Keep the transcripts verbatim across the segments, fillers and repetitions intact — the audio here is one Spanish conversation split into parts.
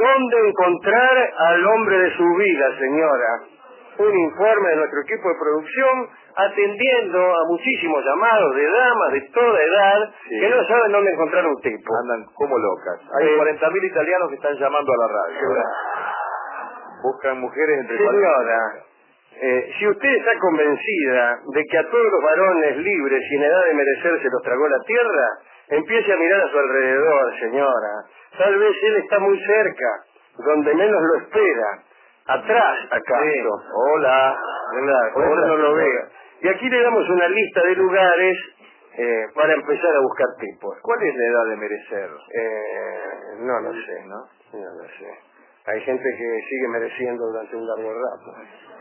¿Dónde encontrar al hombre de su vida, señora? Un informe de nuestro equipo de producción atendiendo a muchísimos llamados de damas de toda edad sí. que no saben dónde encontrar un tipo. Andan como locas. Hay eh, cuarenta mil italianos que están llamando a la radio. Sí. Buscan mujeres entre Señora, eh, si usted está convencida de que a todos los varones libres y en edad de merecerse los tragó la tierra, empiece a mirar a su alrededor, señora. Tal vez él está muy cerca, donde menos lo espera. Atrás, acaso. Sí. Hola. ¿Verdad? Por eso no lo vea. Y aquí le damos una lista de lugares eh, para empezar a buscar tipos. ¿Cuál es la edad de merecer? Eh, no lo sé, ¿no? No lo sé. Hay gente que sigue mereciendo durante un largo rato.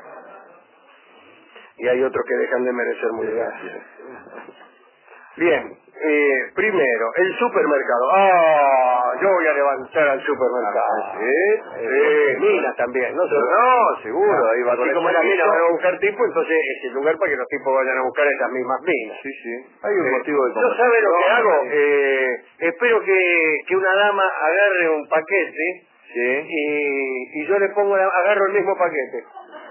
Y hay otros que dejan de merecer muy rápido. Bien, eh, primero, el supermercado. ¡Ah! Yo voy a levantar al supermercado. ¿Sí? Sí, Mina también, ¿no? No, seguro, ahí va. Así como la mina va a buscar tipos, entonces es el lugar para que los tipos vayan a buscar esas mismas minas. Sí, sí. Hay un eh, motivo de ¿No sabe lo que hago? Eh, espero que, que una dama agarre un paquete sí. y, y yo le pongo, la, agarro el mismo paquete.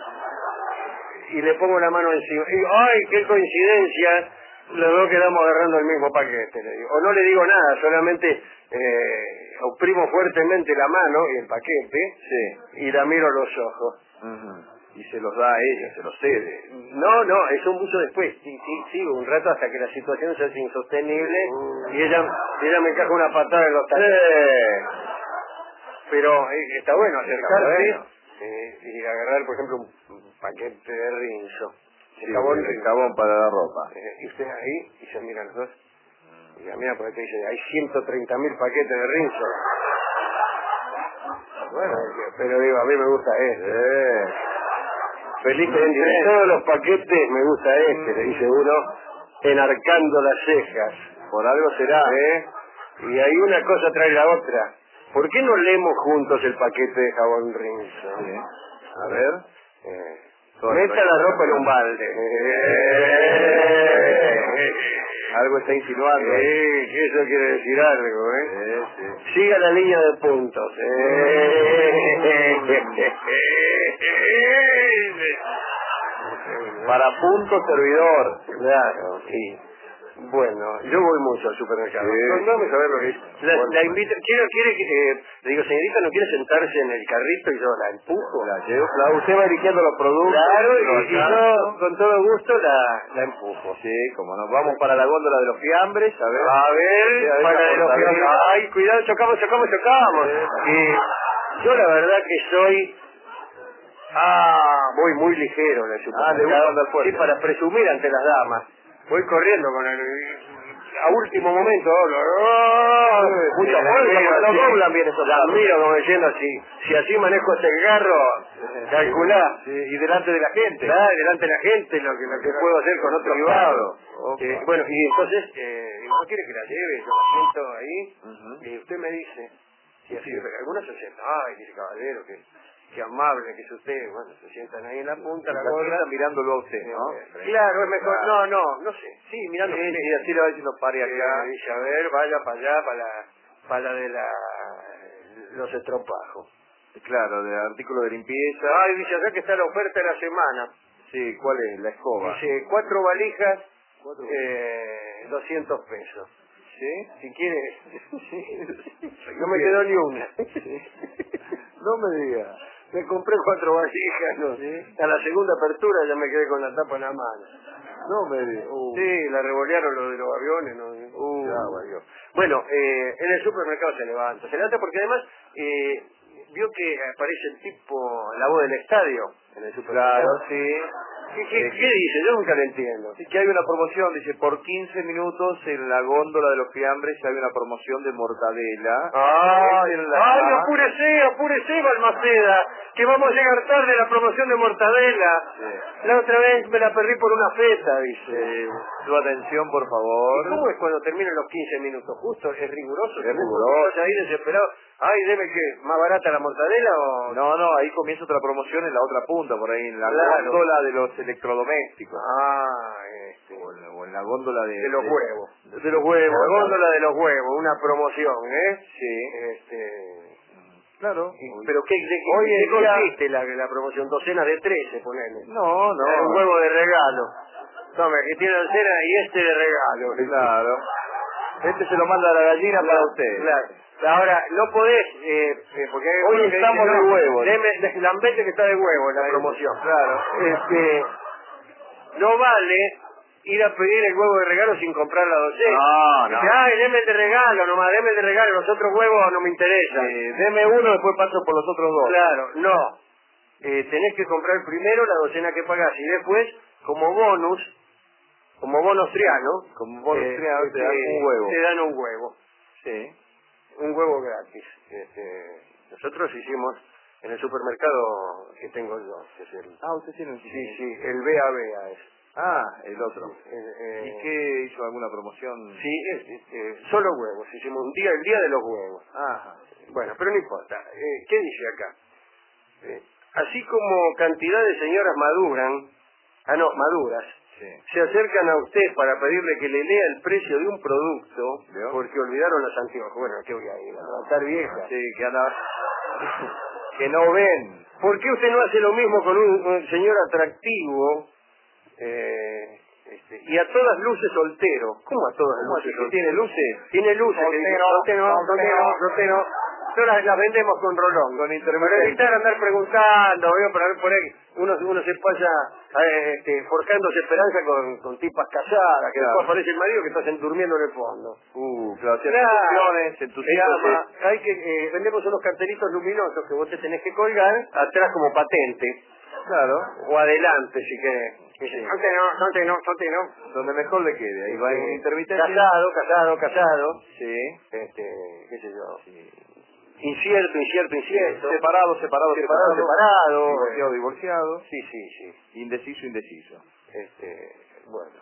Y le pongo la mano encima. Y, ¡ay, qué coincidencia! Los dos quedamos agarrando el mismo paquete, le digo. O no le digo nada, solamente eh, oprimo fuertemente la mano y el paquete sí. y la miro a los ojos. Uh-huh. Y se los da a ella, se los cede. No, no, eso mucho después. Sí, sí, sigo un rato hasta que la situación se hace insostenible uh. y ella, ella me encaja una patada en los talones. Eh. Pero eh, está bueno acercarse bueno. eh, y agarrar, por ejemplo, un paquete de Rinzo. Sí, el jabón, el jabón para la ropa. Eh, y ustedes ahí, y se miran los dos. Y ya mira, porque te dice, hay ciento treinta mil paquetes de Rinzo. Bueno, pero digo, a mí me gusta este. Eh. Feliz de entre todos los paquetes me gusta este, mm. le dice uno, enarcando las cejas. Por algo será. ¿Eh? Y ahí una cosa trae la otra. ¿Por qué no leemos juntos el paquete de jabón Rinzo? Sí. A ver. Eh. Meta la ropa en un balde. Algo está insinuando. Sí, que eso quiere decir algo, ¿eh? Sí, sí. Siga la línea de puntos. Para punto servidor. Claro, sí. Bueno, yo voy mucho al supermercado. Sí. No, vamos a ver lo que es. La, bueno, la invito, quiero, quiere que, eh, le digo, señorita, ¿no quiere sentarse en el carrito y yo la empujo? La llevo, la, usted va eligiendo los productos. Claro, y, y yo con todo gusto la, la empujo. Sí, como nos vamos para la góndola de los fiambres, a ver. A ver, sí, a ver para de los fiambres. Ay, cuidado, chocamos, chocamos, chocamos. Sí. Y yo la verdad que soy... Ah, voy muy ligero en el supermercado. Ah, le gusta andar fuerte. Sí, para presumir ante las damas. Voy corriendo con el... A último momento, ¡oh! Mucha fuerza, no doblan bien esos carros. Miro como diciendo, si, si así manejo este carro, calculá. Sí, y delante de la gente. Claro, delante de la gente, lo que, lo que puedo hacer con otro privado. Eh, bueno, y entonces, eh, ¿no quiere que la lleve? Yo la siento ahí, uh-huh. y usted me dice, si así, sí. Algunos se sientan, ay, dice caballero, que... Qué amable que es usted. Bueno, se sientan ahí en la punta, la gorra. Mirándolo a usted, ¿no? Claro, es mejor. No, no, no sé. Sí, mirando sí, a usted. y así le va diciendo, pare acá. Y dice, a ver, vaya para allá, para la, para la de la, los estropajos. Claro, de artículo de limpieza. Ay, dice acá que está la oferta de la semana. Sí, ¿cuál es? La escoba. Dice, cuatro valijas, ¿Cuatro? Eh, doscientos pesos. ¿Sí? Si quiere. No me quedó ni una. No me diga. Me compré cuatro valijas, ¿no? ¿Sí? A la segunda apertura ya me quedé con la tapa en la mano. No me diga. Uh. Sí, la revolearon lo de los aviones, ¿no? Uh. Ya, bueno, eh, en el supermercado se levanta. Se levanta porque además eh, vio que aparece el tipo, la voz del estadio en el supermercado. Claro, sí. ¿Qué, qué, ¿Qué dice? Yo nunca lo entiendo. Sí, que hay una promoción, dice, por quince minutos en la góndola de los fiambres hay una promoción de mortadela. ¡Ay, ay, apúrese, apúrese, Balmaceda! Que vamos a llegar tarde a la promoción de mortadela. Sí. La otra vez me la perdí por una feta, dice. Sí. Su atención, por favor. ¿Y cómo es cuando terminan los quince minutos? ¿Justo? ¿Es riguroso? Es riguroso. Ahí desesperado. Ay, deme que más barata la mortadela o... No, no, ahí comienza otra promoción en la otra punta, por ahí, en la claro. góndola de los electrodomésticos. Ah, este... O en la, o en la góndola de... De los de, huevos. De, de los huevos. La góndola de los huevos, una promoción, ¿eh? Sí. Este... Claro. Y, ¿Pero qué, de, qué, Hoy qué en día... consiste la, la promoción? Docenas de trece, ponele. No, no. Un huevo de regalo. Tome, que tiene docena y este de regalo. Claro. Este se lo manda a la gallina para usted. Claro. Ahora, no podés, eh, eh, porque hay hoy que estamos dice, de no, huevo. Deme, de, lambete que está de huevo en la Ahí, promoción. claro. Este, no vale ir a pedir el huevo de regalo sin comprar la docena. No, no. Dice, ay, deme el de regalo nomás, deme el de regalo, los otros huevos no me interesan. Eh, deme uno, después paso por los otros dos. Claro, no. Eh, tenés que comprar primero la docena que pagás y después, como bonus, como bonus triano, Como bonus eh, triano, te dan eh, un huevo. Te dan un huevo. Sí. Un huevo gratis. Este, nosotros hicimos en el supermercado que tengo yo, que es el... Ah, usted tiene un... Sí, sí, el B A B A es. Ah, el otro. Eh, eh, ¿Y qué hizo? ¿Alguna promoción? Sí, es, es, eh, solo huevos. Hicimos un día, el día de los huevos. Ajá. Bueno, pero no importa. Eh, ¿Qué dice acá? Eh, así como cantidad de señoras maduran, ah no, maduras, Sí. se acercan a usted para pedirle que le lea el precio de un producto, ¿Veo? porque olvidaron los anteojos. Bueno, ¿qué voy a ir? ¿A levantar vieja? Sí, que anda... que no ven. ¿Por qué usted no hace lo mismo con un, un señor atractivo eh, este, y a todas luces soltero? ¿Cómo a todas ¿Cómo luces así? soltero? ¿Tiene luces? Tiene luces. Soltero, que dice, soltero, soltero, soltero. soltero. Nosotros las vendemos con rolón. Con Para intermitente. evitar andar preguntando, ¿veo? Para ver por ahí, uno, uno se pasa eh, este, forjándose esperanza con, con tipas casadas, que Claro. después aparece el marido que está durmiendo en el fondo. Uh, claro, se Claro. emociones, se entusiasma. Entonces, hay que, eh, vendemos unos cartelitos luminosos que vos te tenés que colgar atrás como patente, Claro. o adelante si querés. Que Sí. dice, "Sonte no, sonte no, sonte no". Donde mejor le quede. Ahí va en Este, intermitente. Casado, casado, casado. Sí. Este, qué sé yo. Sí. Incierto, incierto, incierto. Separado, separado, Separado, separado. Divorciado, eh, divorciado. Sí, sí, sí. Indeciso, indeciso. Este, bueno.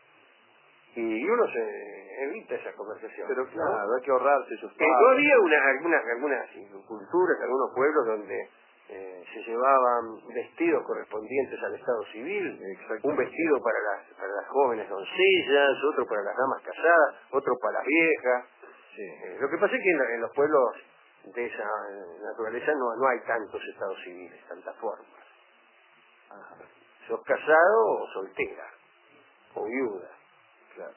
Y uno se evita esa conversación. Pero ¿no? claro, hay que ahorrarse esos Eh, pasos. no había una, algunas, algunas culturas, algunos pueblos donde eh, se llevaban vestidos correspondientes al estado civil, Exacto. un vestido para las, para las jóvenes doncellas, otro para las damas casadas, otro para las viejas. Sí. Eh, lo que pasa es que en, en los pueblos de esa naturaleza no, no hay tantos estados civiles, tantas formas. Ajá. Sos casado o soltera, o viuda. Claro.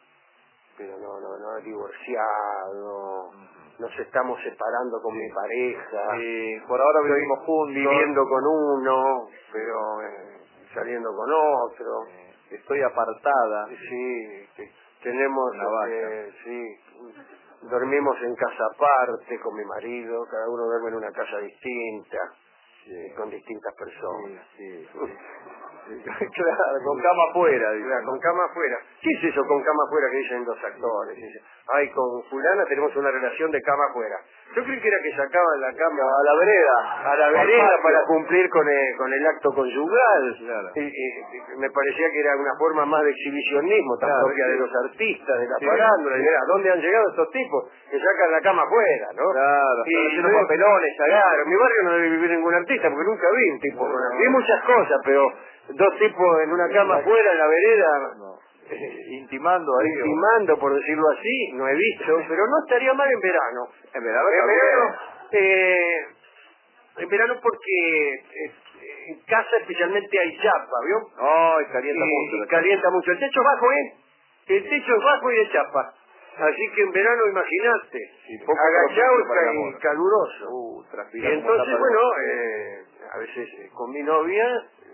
Pero no, no, no, divorciado, Ujú. nos estamos separando con Sí. mi pareja, Eh, por ahora estoy vivimos juntos. viviendo con uno, pero eh, saliendo con otro. Eh, estoy apartada. Sí, que tenemos, Una vaca. eh, sí, dormimos en casa aparte con mi marido, cada uno duerme en una casa distinta, Sí. con distintas personas. Sí, sí, sí. Claro, con cama afuera. dice, Claro, ¿no? con cama afuera. ¿Qué es eso con cama afuera que dicen los actores? Dice, ay, con fulana tenemos una relación de cama afuera. Yo creí que era que sacaban la cama A la vereda. a la Al vereda patio. para cumplir con el, con el acto conyugal. Claro. Y, y- y me parecía que era una forma más de exhibicionismo, tan Claro, propia sí. de los artistas, de la Sí. farándula. Y mira, ¿a dónde han llegado estos tipos que sacan la cama afuera, no? Claro, y están haciendo yo- papelones, Claro, en mi barrio no debe vivir ningún artista, porque nunca vi un tipo No, con no. Vi muchas cosas, pero dos tipos en una cama Exacto. afuera, en la vereda, No. Intimando ahí. o- intimando, por decirlo así, no he visto, pero no estaría mal en verano. En verano En también. verano, eh, en verano porque eh, en casa especialmente hay chapa, ¿vio? Ay, calienta y, mucho. y la calienta mucho. El techo es bajo, ¿eh? El techo es bajo y de chapa. Así que en verano, imagínate, Sí, poco agachado propicio para el y amor. caluroso. Uh, Y transpira como entonces, tapa de bueno, boca. eh, a veces eh, con mi novia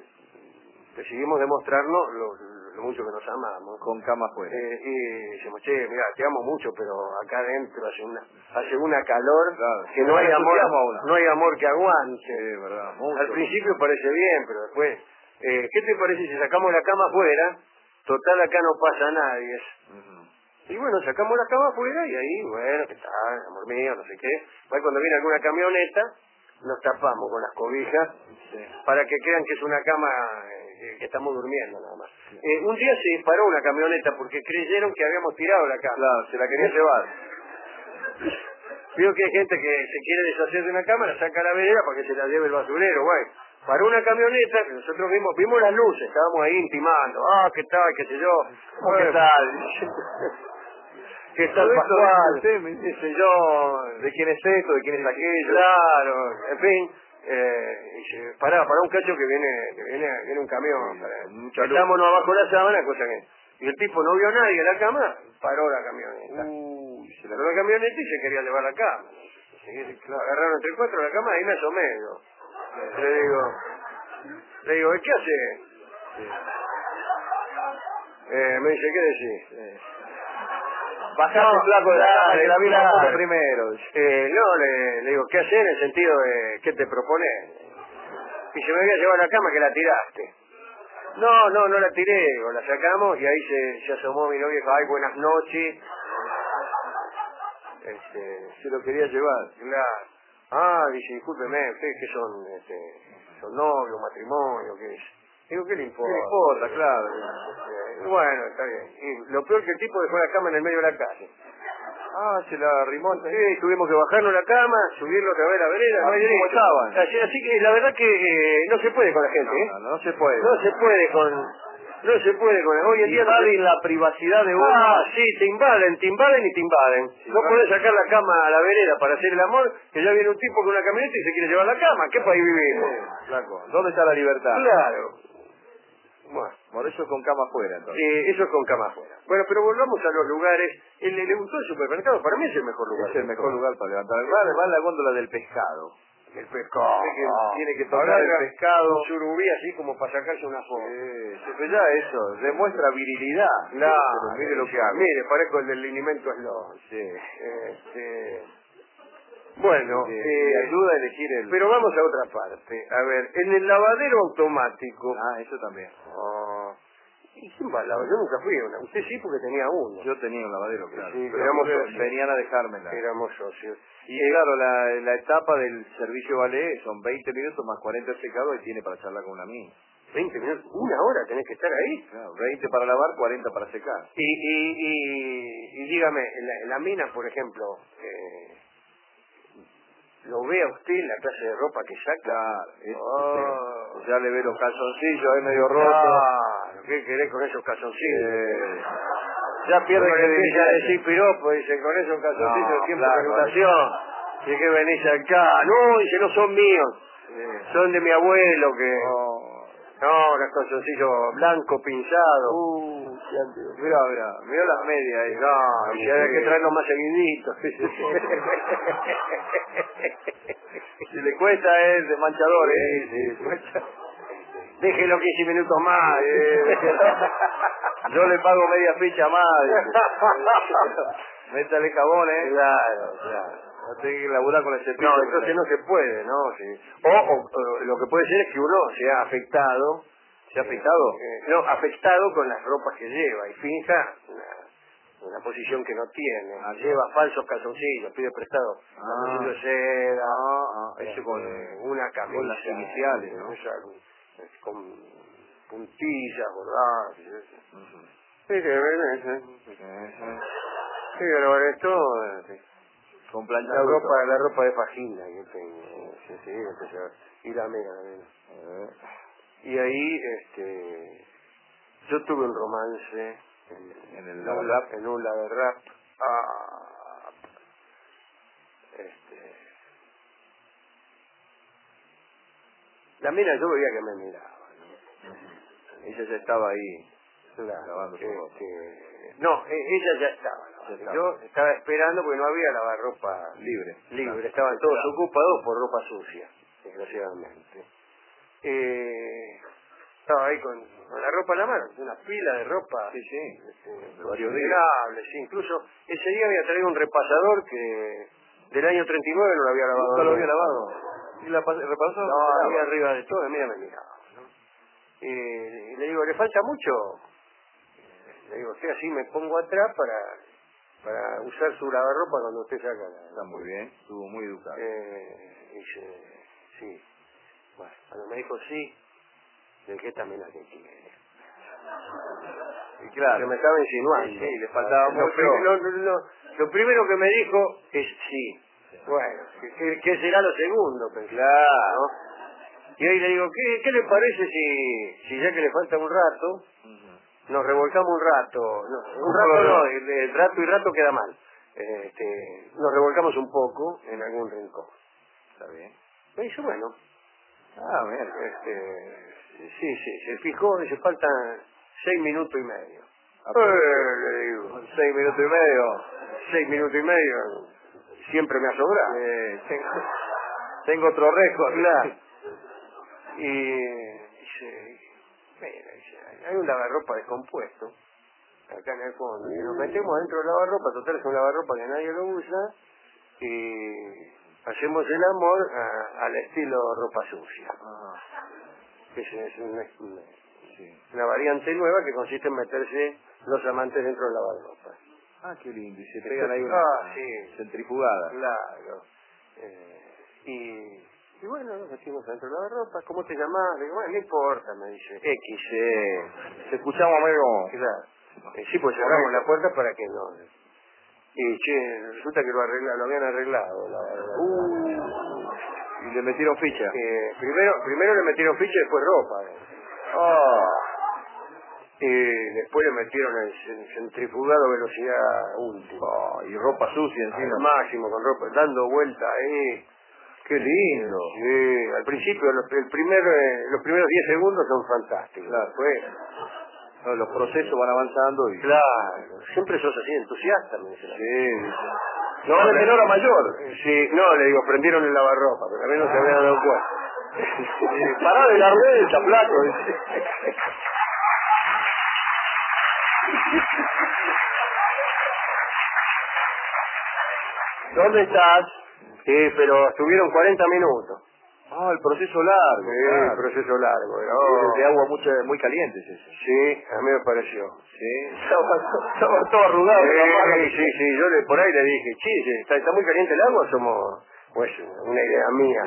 eh, decidimos demostrarnos lo, lo mucho que nos amamos. Con cama afuera. Eh, y decimos, che, mira, te amo mucho, pero acá adentro hace una hace una calor Claro. que no hay Nos amor, entusiasma uno. no hay amor que aguante. Sí, verdad. Mucho. Al principio parece bien, pero después, eh, ¿qué te parece si sacamos la cama afuera? Total, acá no pasa nadie. Ujú. Y bueno, sacamos la cama afuera y ahí, bueno, ¿qué tal, amor mío? No sé qué. Ahí cuando viene alguna camioneta, nos tapamos con las cobijas Sí. para que crean que es una cama eh, que estamos durmiendo nada más. Eh, un día se disparó una camioneta porque creyeron que habíamos tirado la cama. Claro, se la quería llevar. Veo que hay gente que se quiere deshacer de una cama, la saca a la vereda para que se la lleve el basurero, güey. Paró una camioneta que nosotros vimos, vimos las luces, estábamos ahí intimando, ah, qué tal, qué sé yo, ¿Cómo eh, qué tal? que está Todo eso Pascual, usted me dice, dice yo, ¿de quién es esto? ¿De quién es aquello? claro, en fin, eh, dice, pará, pará un cacho que viene, que viene, viene un camión, Sí, pará. con mucha luz. Estámonos abajo de la sábana, cosa que, y el tipo no vio a nadie en la cama, paró la camioneta. Uy, se la... Paró la camioneta y se quería llevar la cama. Sí, claro, agarraron entre cuatro la cama y me asomé yo. Le digo, le digo, ¿qué hace? Sí. Eh, me dice, ¿qué decís? Sí. Bajate, No, flaco, de la claro, cama, que la vi la claro. foto primero. Eh, no, le, le digo, ¿qué hacer en el sentido de qué te propones? Y se me había llevado a la cama que la tiraste. No, no, no la tiré, digo, la sacamos y ahí se, se asomó mi novia y dijo, ay, buenas noches. Este, Se lo quería llevar. claro. Ah, dice, discúlpeme, ¿ustedes qué son? Este, ¿son novios, matrimonio, qué es? Digo, ¿qué le importa? ¿Qué le importa? Claro. Eh, bueno, está bien. Y lo peor que el tipo dejó la cama en el medio de la calle. Ah, se la arrimó. Sí, tuvimos que bajarnos la cama, subirlo otra vez a la vereda, no hay ¿Cómo derecho. estaban? Así, así que la verdad que eh, no se puede con la gente, ¿eh? No, no, no se puede. No se puede con... No se puede con... Hoy en día... no se- Invaden la privacidad de uno. Ah, sí, te invaden, te invaden y te invaden. Sí, No ¿no? podés sacar la cama a la vereda para hacer el amor, que ya viene un tipo con una camioneta y se quiere llevar la cama. ¿Qué país vivimos? Sí, flaco. ¿Dónde está la libertad? Claro. Bueno, Por eso con cama afuera, entonces. eh, eso es con cama afuera. Bueno, pero volvamos a los lugares. ¿El, ¿Le gustó el supermercado? Para mí es el mejor lugar. Es el mejor lugar para levantar el bar. Va en la góndola del pescado. El pescado. Usted que tiene que tocar Agarra el pescado. un surubí así como para sacarse una foto. Sí, sí, pero ya eso, demuestra virilidad. Claro, Pero mire lo que hago. Mire, parezco el del linimento Sloan. Sí. Este, bueno, Sí, eh, y ayuda a elegir el... pero vamos a otra parte. A ver, en el lavadero automático. Ah, eso también. Ah, ¿y quién va al lavadero? Yo nunca fui a una. Usted sí, porque tenía uno. Yo tenía un lavadero, claro. Sí, pero éramos porque socios. venían a dejármela. Éramos socios. Y Eh, claro, la, la etapa del servicio ballet son veinte minutos más cuarenta secado y tiene para charlar con una mina. veinte minutos, una hora tenés que estar ahí. Claro, veinte para lavar, cuarenta para secar. Y, y, y, y dígame, en la, en la mina, por ejemplo, eh, ¿lo ve a usted la clase de ropa que saca? Claro, es- Oh. sí. Ya le ve los calzoncillos ahí medio rotos. Claro, ¿qué querés con esos calzoncillos? Eh, ya pierde Uno le empieza a credibilidad. decir piropo, dice, con esos calzoncillos No, de tiempo claro, de educación. ¿Y que venís acá? No, dice, no son míos. Sí. Son de mi abuelo que... Oh. No, los calzoncillos blancos, pinchados. Uh, qué antiguo. Mirá, mirá, mirá las medias ahí. No, y hay que traerlos más seguiditos. Si le cuesta es de manchadores. Sí, sí, sí. Déjelo quince minutos más. Yo le pago media ficha más. Métale jabón, eh. Claro, claro. No tengo que laburar con el cepillo. No, entonces no se puede, ¿no? Sí. O, o, o lo que puede ser es que uno sea afectado. ¿Se ha afectado? Eh, no, afectado con las ropas que lleva y finja una, una posición que no tiene. Ah, Lleva falsos calzoncillos, pide prestado Ah. calzoncillos de seda, Ah, ah, este, eso con, una camisa. con las iniciales, ¿no? esa, con puntillas, bordadas. y eso. Ujú. Sí, que ven, sí, Ujú. pero esto... eh, Con La planchado. ropa, la ropa de vagina que tengo, sí, sí, empecé a- y la mera, la mera. Eh. Y ahí, este, yo tuve un romance en, En el en lava un, rap. en un lava rap. Ah, este, la mira, yo veía que me miraba, ¿no? Ella ya estaba ahí. Claro, Lavando que, su ropa. que- no, e- ella ya estaba, ¿no? Ya estaba. Yo estaba esperando porque no había lavarropa Libre. libre, Claro. estaban todos ocupados por ropa sucia, desgraciadamente. Eh, estaba ahí con, con la ropa en la mano, una pila de ropa. Sí, sí. Este, De varios días. considerable, sí. Incluso ese día había traído un repasador que del año treinta y nueve no lo había lavado. Nunca lo había nunca. lavado. ¿Y la pas- repasó? No, ahí arriba de todo, mira, me miraba, ¿no? Eh, y le digo, ¿le falta mucho? Le digo, sí, así me pongo atrás para, para usar su lavarropa cuando usted saca la... Está muy bien. Estuvo muy educado. Eh, dice, sí. Bueno, cuando me dijo sí, de qué también la que quiere. Y claro. Que me estaba insinuando. Sí, sí, le faltaba lo, mucho. prim- lo, lo- lo- lo primero que me dijo es sí. Bueno, ¿qué, qué- qué será lo segundo? Pensé, Claro. ¿no? Y ahí le digo, ¿qué, qué le parece si, si ya que le falta un rato, Ujú. nos revolcamos un rato, no, un rato no, el, el rato y rato queda mal. Este, nos revolcamos un poco en algún rincón. Está bien. Me dice, bueno, Ah, bien. este, sí, sí, se fijó, dice, faltan seis minutos y medio. Ah, Eh, le digo, seis minutos y medio. seis minutos y medio, siempre me ha sobrado. Eh, tengo, tengo otro récord. Claro. Y dice, mira, dice, hay un lavarropa descompuesto, acá en el fondo, y nos metemos dentro del lavarropa, total es un lavarropa que nadie lo usa, y hacemos el amor a- al estilo ropa sucia. Ah, Que es, es una, una, sí. una variante nueva que consiste en meterse los amantes dentro del lavarropa. Ah, qué lindo. Y se pegan ahí una Ah, sí. centrifugada. Claro. Eh, y, y bueno, nos metimos dentro del lavarropa. ¿Cómo te llamás? Le digo, bueno, no importa, me dice. X. Eh, se escuchamos, amigo. Claro. Eh, sí, pues cerramos la puerta para que no... Y che, resulta que lo, arregla, lo habían arreglado. La, la, Uh, y le metieron ficha. eh, primero, primero le metieron ficha y después ropa. Eh. Oh, Y después le metieron el cen- centrifugado a velocidad última. oh, y ropa sucia Al encima. máximo, con ropa, dando vuelta ahí. Qué lindo. Sí, al principio, los, el primer, eh, los primeros diez segundos son fantásticos. Claro. Después, No, los procesos van avanzando y... claro, siempre sos así entusiasta, me dice la Sí. No, No, de le- menor a mayor. Sí, no, le digo, prendieron el lavarropa, pero a mí no se había dado cuenta. Sí, pará de la rueda, flaco. ¿Dónde estás? Sí, pero estuvieron cuarenta minutos. Ah, el proceso largo. Sí, Claro. proceso largo. era- Oh. De agua mucha, muy caliente es eso. Sí, a mí me pareció. Sí. Estaba, estaba todo arrugado. Sí, sí, sí, yo le, por ahí le dije, sí, sí, ¿está, está muy caliente el agua? Somos, pues, una idea mía.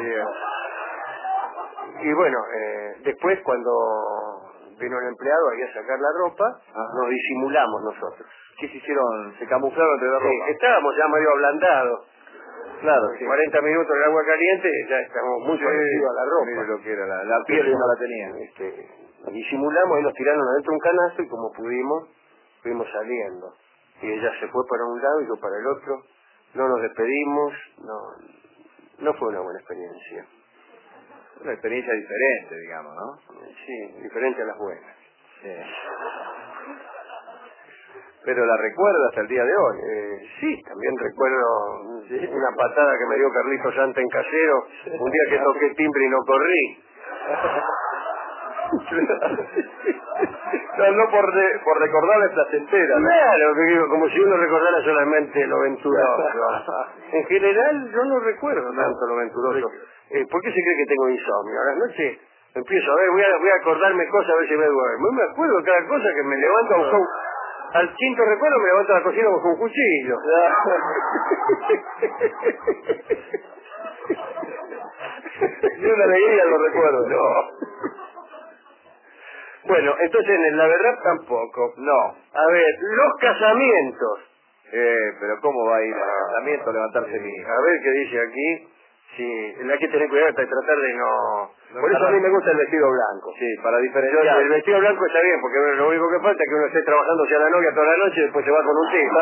Sí. Y bueno, eh, después cuando vino el empleado ahí a sacar la ropa, Ajá. nos disimulamos nosotros. ¿Qué se hicieron? ¿Se camuflaron entre la Sí, ropa? estábamos ya medio ablandados. Claro, sí. cuarenta minutos en el agua caliente, ya estamos muy Sí, parecidos a la ropa. mire lo que era, la, la piel ya no la tenía. Este, nos disimulamos y nos tiraron adentro un canasto y como pudimos, fuimos saliendo. Y ella se fue para un lado y yo para el otro. No nos despedimos, no, no fue una buena experiencia. Una experiencia diferente, digamos, ¿no? Sí, diferente a las buenas. Sí. Pero la recuerda hasta el día de hoy. Eh, sí, también recuerdo sí, una patada que me dio Carlitos Santa en Casero, un día que toqué timbre y no corrí. No, no por, de, por recordarle placentera, ¿no? Claro, que digo, como si uno recordara solamente lo venturoso. En general, yo no recuerdo tanto lo venturoso. Eh, ¿Por qué se cree que tengo insomnio? A la noche empiezo a ver, voy a, voy a acordarme cosas a ver si me duermo. Y me acuerdo de cada cosa que me levanto a buscar un... Al quinto recuerdo me levanto a la cocina con un cuchillo. Y una alegría lo recuerdo. No. Bueno, entonces en la verdad tampoco. No. A ver, los casamientos. Eh, pero ¿cómo va a ir al casamiento a levantarse mi... A ver qué dice aquí. Sí, la que tener cuidado hasta tratar de no... No Por eso a mí encarnar. me gusta el vestido blanco. Sí, para Yo, diferenciar. el vestido blanco está bien, porque lo único que falta es que uno esté trabajando hacia la novia toda la noche y después se va con un tipo.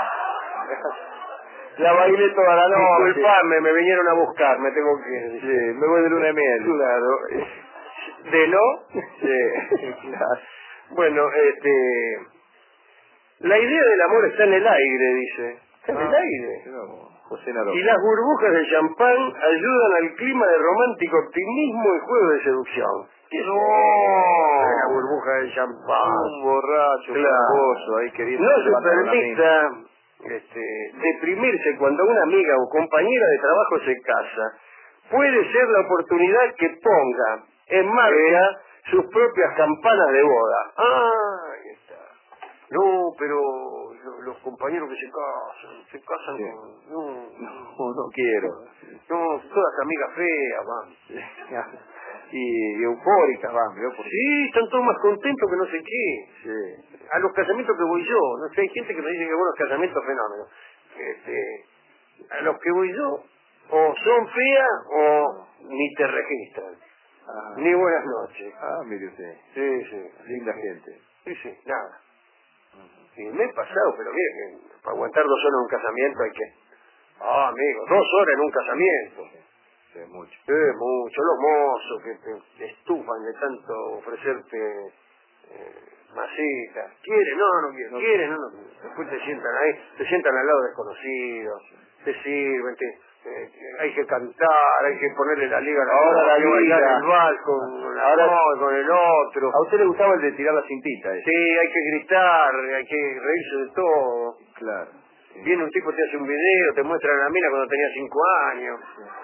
La bailé toda la noche. Disculpame, me vinieron a buscar, me tengo que... Sí, me voy de luna de miel. Claro. ¿De no? Sí, claro. Bueno, este... La idea del amor está en el aire, dice. Está en el Ah, aire. no, José Naró. Y las burbujas de champán ayudan al clima de romántico optimismo y juego de seducción. ¿Qué es No. eso? La burbuja de champán. Un borracho, Claro. famoso, ahí queriendo No se levantar una mina. permita este, deprimirse cuando una amiga o compañera de trabajo se casa. Puede ser la oportunidad que ponga en marcha sus propias campanas de boda. Ah, ahí está. No, pero lo- los compañeros que se casan, se casan Sí. con... No, No, no quiero. no, todas amigas feas, van. Y, y eufóricas, van, ¿vio? Porque... Sí, están todos más contentos que no sé qué. Sí. A los casamientos que voy yo, no sé, hay gente que me dice que buenos casamientos fenómenos. Este, a los que voy yo, o son feas o ni te registran. Ah, Ni buenas noches. ah, mire usted. Sí, sí. Linda gente. Sí, sí, nada. Y el mes pasado, pero mire que para aguantar dos horas en un casamiento hay que... Ah, amigo, dos horas en un casamiento. Sí, mucho. Eh, mucho. Los mozos que te, te estufan de tanto ofrecerte eh, masitas. ¿Quiere? No, no quiere. ¿Quiere? No, no. Después te sientan ahí, te sientan al lado desconocidos, te sirven, te, eh, hay que cantar, hay que ponerle la liga a la Ahora la hay que bailar liga. el vals con, Ahora, no, con el otro. ¿a usted le gustaba el de tirar la cintita? Ese? Sí, hay que gritar, hay que reírse de todo. Claro. Sí. Viene un tipo, te hace un video, te muestra a la mina cuando tenía cinco años.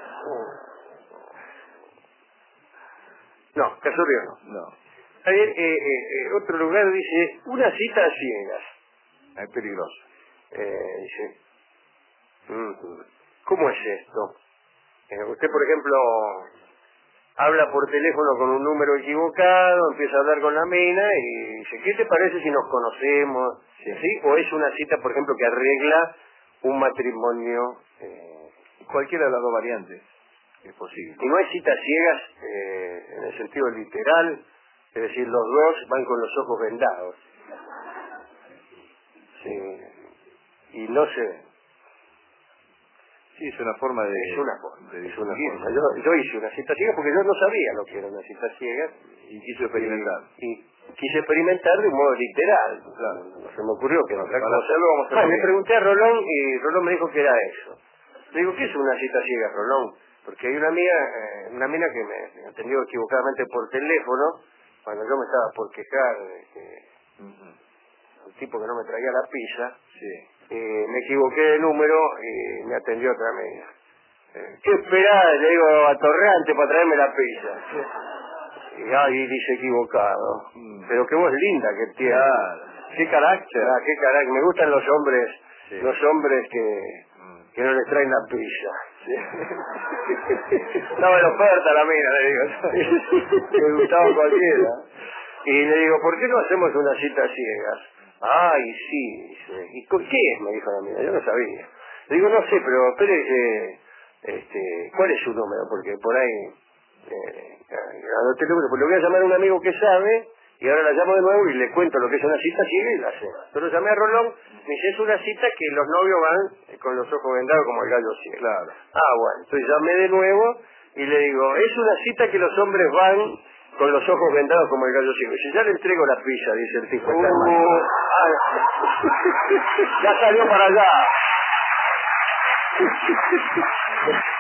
No, Casorio no. No, A ver, eh, eh, eh, otro lugar dice, una cita a ciegas. es peligroso. Eh, dice, mm, ¿cómo es esto? Eh, usted, por ejemplo, habla por teléfono con un número equivocado, empieza a hablar con la mina y dice, ¿qué te parece si nos conocemos? Sí. ¿Sí? O es una cita, por ejemplo, que arregla un matrimonio. Eh, Cualquiera de las dos variantes es posible. y no hay citas ciegas eh, en el sentido literal, es decir, los dos van con los ojos vendados. Sí. Y no se ven. Sí, es una forma de... Es una forma, de es una distinguirse. forma. Yo, yo hice una cita ciega porque yo no sabía lo que era una cita ciega. Y quiso experimentar. Y, y quise experimentar de un modo literal. Claro. No se me ocurrió que No, otra para cosa. hacerlo vamos a hacerlo Ah, le bien. pregunté a Rolón y Rolón me dijo que era eso. Le digo, ¿qué es una cita ciega, Rolón? Porque hay una amiga, eh, una mina que me, me atendió equivocadamente por teléfono cuando yo me estaba por quejar de que Ujú. el tipo que no me traía la pizza. Sí. Eh, me equivoqué de número y me atendió otra amiga. Eh, ¿Qué esperaba? Le digo a Torrante para traerme la pizza. Y ahí dice equivocado. Mm. Pero qué voz linda que tiene. Claro. Qué carácter. Ah, qué carácter. Me gustan los hombres, Sí. los hombres que, Mm. que no les traen la pizza. Estaba en oferta la mina, le digo. Me gustaba cualquiera. Y le digo, ¿por qué no hacemos una cita ciegas? Ay, sí, dice. ¿Y con qué es? Me dijo la mina, yo no sabía. Le digo, no sé, pero espere, eh, este, ¿cuál es su número? Porque por ahí, eh, anoté el número, pues le voy a llamar a un amigo que sabe, y ahora la llamo de nuevo y le cuento lo que es una cita ciega y la sé. Yo lo llamé a Rolón, me dice, es una cita que los novios van con los ojos vendados como el gallo ciego. Claro. Ah, bueno, entonces llamé de nuevo y le digo, es una cita que los hombres van con los ojos vendados como el gallo ciego. Dice, ya le entrego la pizza, dice el tipo. Está Uh, ah, ya salió para allá.